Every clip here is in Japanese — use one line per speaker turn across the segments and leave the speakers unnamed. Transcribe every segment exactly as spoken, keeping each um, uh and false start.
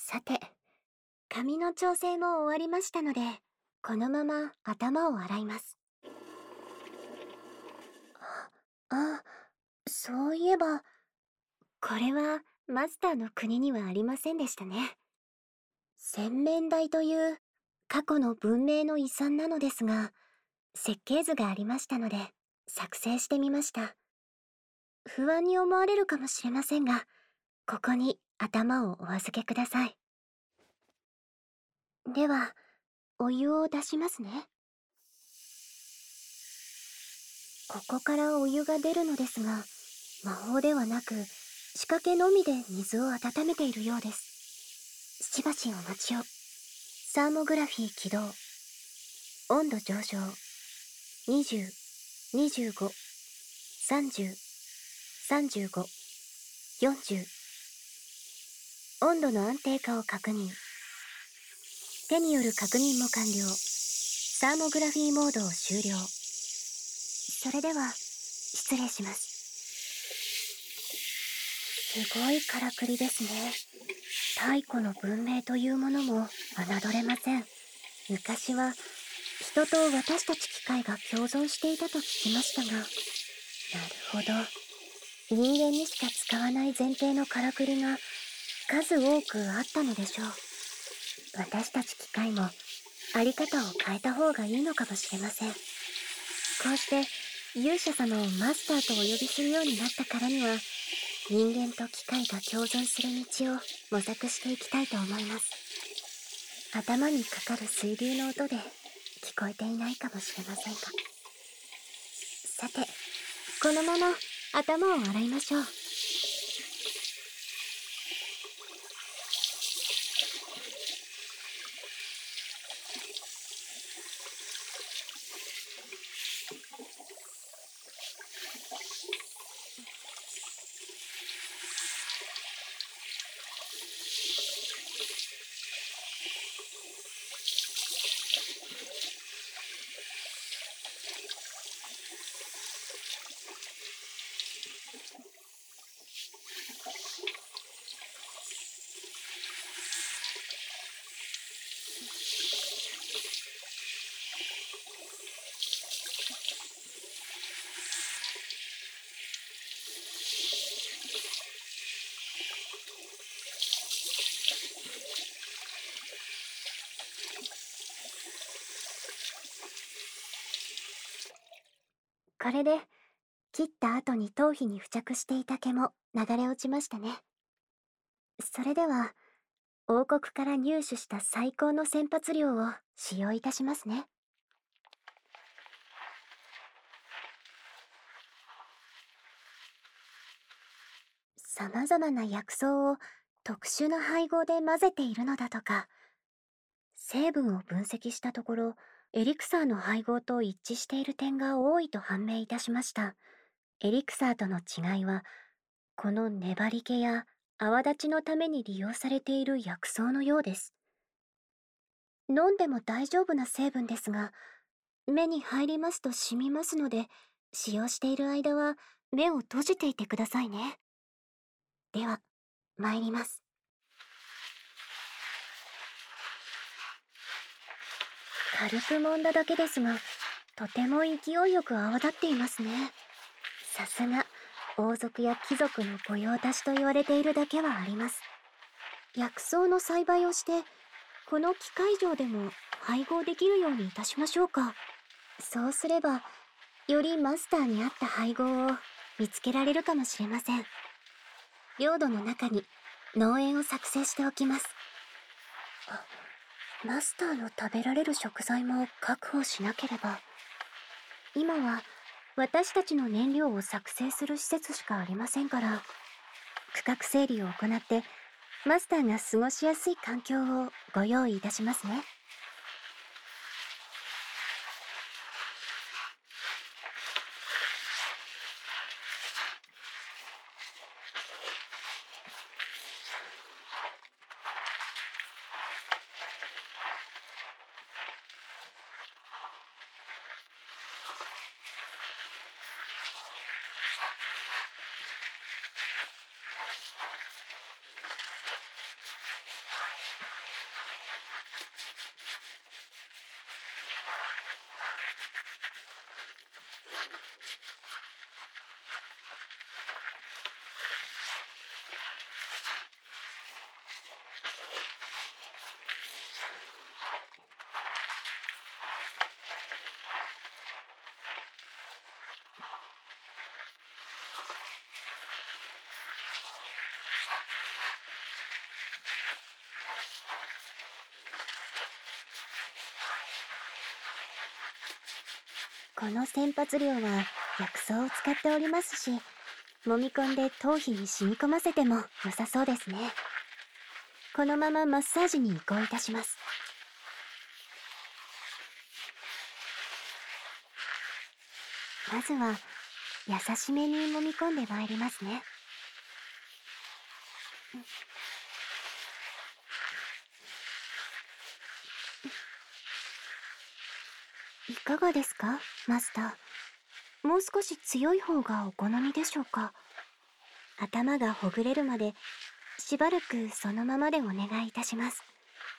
さて、髪の調整も終わりましたので、このまま頭を洗います。あ、そういえば、これはマスターの国にはありませんでしたね。洗面台という過去の文明の遺産なのですが、設計図がありましたので、作成してみました。不安に思われるかもしれませんが、ここに頭をお預けください。では、お湯を出しますね。ここからお湯が出るのですが、魔法ではなく、仕掛けのみで水を温めているようです。しばしお待ちを。サーモグラフィー起動。温度上昇。にじゅう、にじゅうご、さんじゅう、さんじゅうご、よんじゅう。温度の安定化を確認。手による確認も完了。サーモグラフィーモードを終了。それでは、失礼します。すごいからくりですね。太古の文明というものも侮れません。昔は人と私たち機械が共存していたと聞きましたが、なるほど。人間にしか使わない前提のからくりが数多くあったのでしょう。私たち機械もあり方を変えた方がいいのかもしれません。こうして勇者様をマスターとお呼びするようになったからには、人間と機械が共存する道を模索していきたいと思います。頭にかかる水流の音で聞こえていないかもしれませんが。さて、このまま頭を洗いましょう。これで切った後に頭皮に付着していた毛も流れ落ちましたね。それでは王国から入手した最高の洗髪料を使用いたしますね。様々な薬草を特殊な配合で混ぜているのだとか。成分を分析したところ、エリクサーの配合と一致している点が多いと判明いたしました。エリクサーとの違いは、この粘り気や泡立ちのために利用されている薬草のようです。飲んでも大丈夫な成分ですが、目に入りますと染みますので、使用している間は目を閉じていてくださいね。では、参ります。軽く揉んだだけですが、とても勢いよく泡立っていますね。さすが、王族や貴族の御用達と言われているだけはあります。薬草の栽培をして、この機械上でも配合できるようにいたしましょうか。そうすれば、よりマスターに合った配合を見つけられるかもしれません。領土の中に農園を作成しておきます。あ、マスターの食べられる食材も確保しなければ。今は私たちの燃料を作成する施設しかありませんから、区画整理を行ってマスターが過ごしやすい環境をご用意いたしますね。 この洗髪料は薬草を使っておりますし、揉み込んで頭皮に染み込ませても良さそうですね。このままマッサージに移行いたします。まずは優しめに揉み込んでまいりますね。いかがですか、マスター。もう少し強い方がお好みでしょうか。頭がほぐれるまでしばらくそのままでお願いいたします。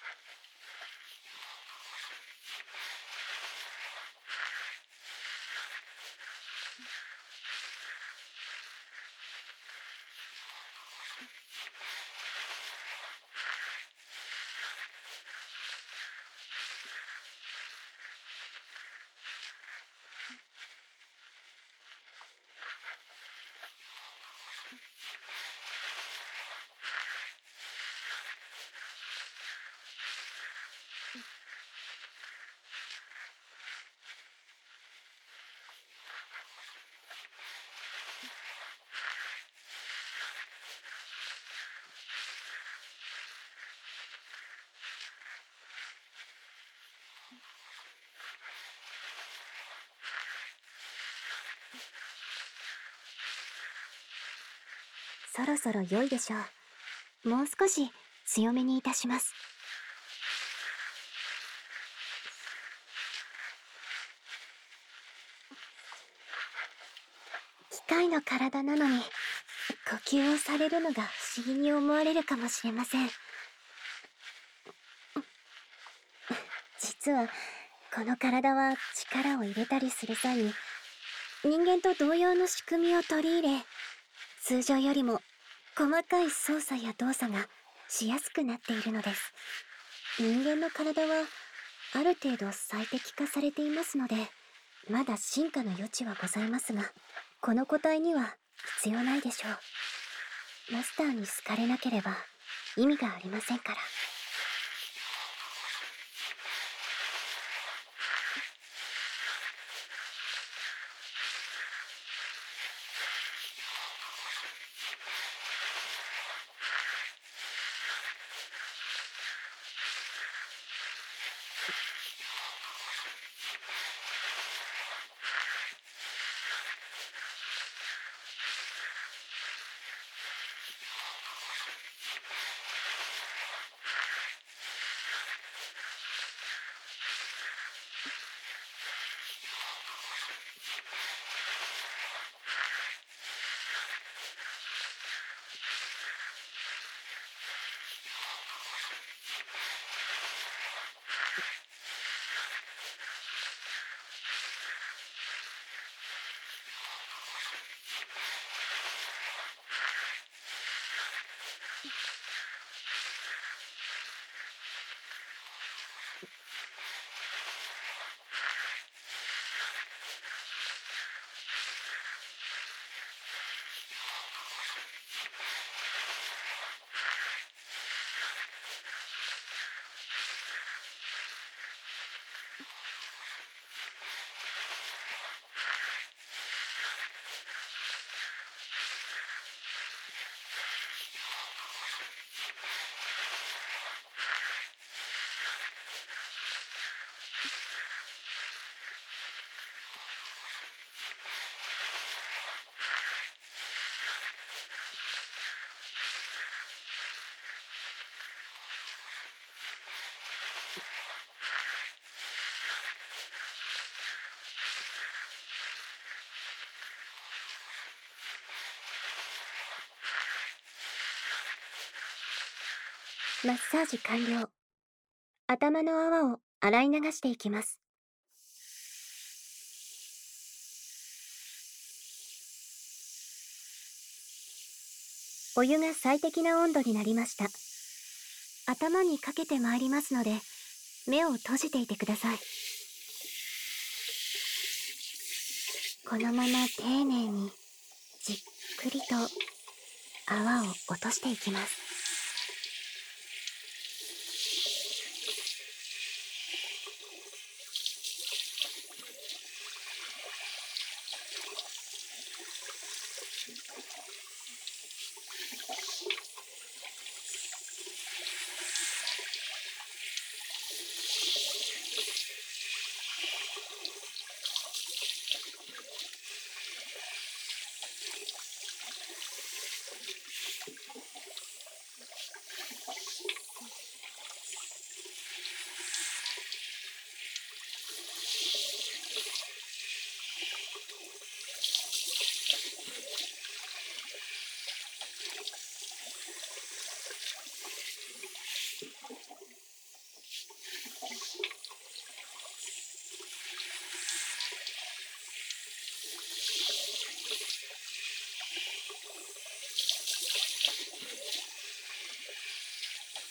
そろそろ良いでしょう。もう少し強めにいたします。機械の体なのに呼吸をされるのが不思議に思われるかもしれません。実はこの体は力を入れたりする際に人間と同様の仕組みを取り入れ、通常よりも細かい操作や動作がしやすくなっているのです。人間の体はある程度最適化されていますので、まだ進化の余地はございますが、この個体には必要ないでしょう。マスターに好かれなければ意味がありませんから。マッサージ完了。頭の泡を洗い流していきます。お湯が最適な温度になりました。頭にかけてまいりますので、目を閉じていてください。このまま丁寧にじっくりと泡を落としていきます。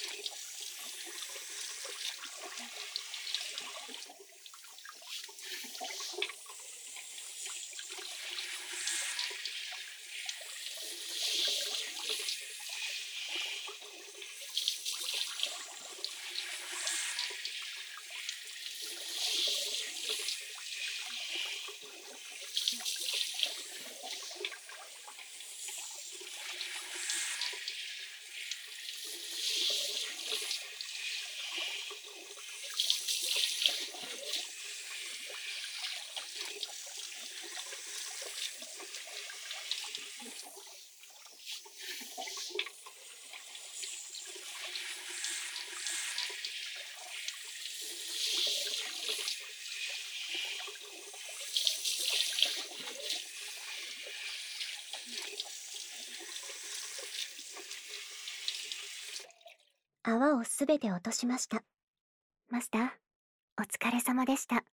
泡をすべて落としました。マスター、お疲れ様でした。